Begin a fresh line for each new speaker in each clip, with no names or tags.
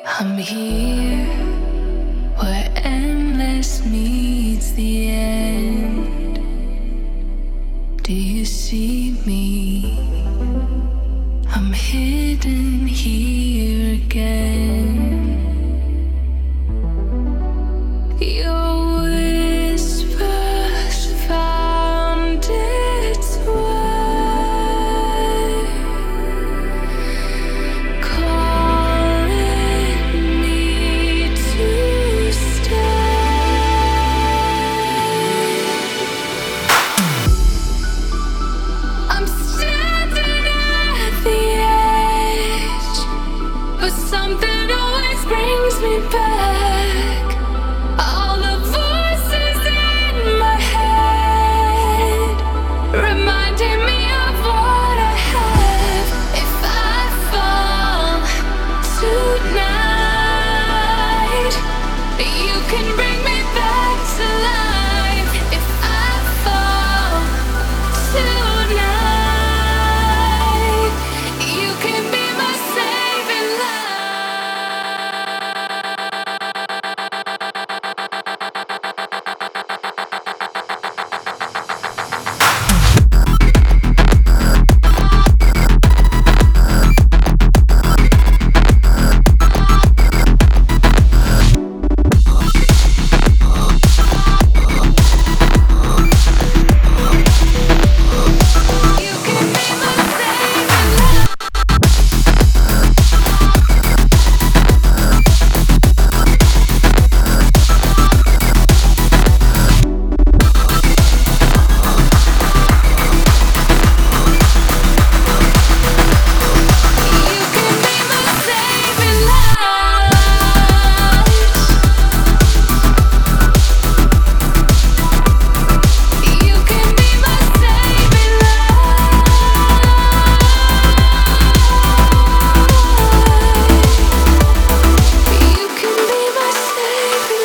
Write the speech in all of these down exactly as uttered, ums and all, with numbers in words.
I'm here where endless meets the end. Do you see me? I'm hidden here again. Your whispers found its way, calling me to stay. I'm standing at the edge, but something always brings me back. All the voices in my head reminding me of what I have. If I fall tonight, you can bring me back to life. If I fall tonight, you can be my saving light. You can be my saving light. You can be my saving light. You can be my saving light. You can be my saving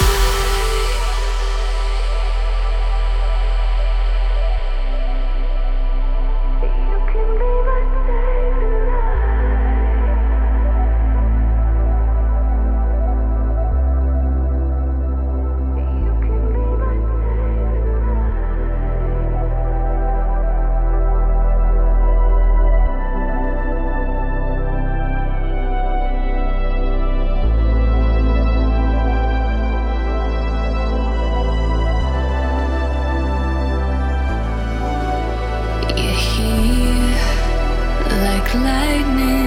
light. You can be my saving light. You can be my You're here like lightning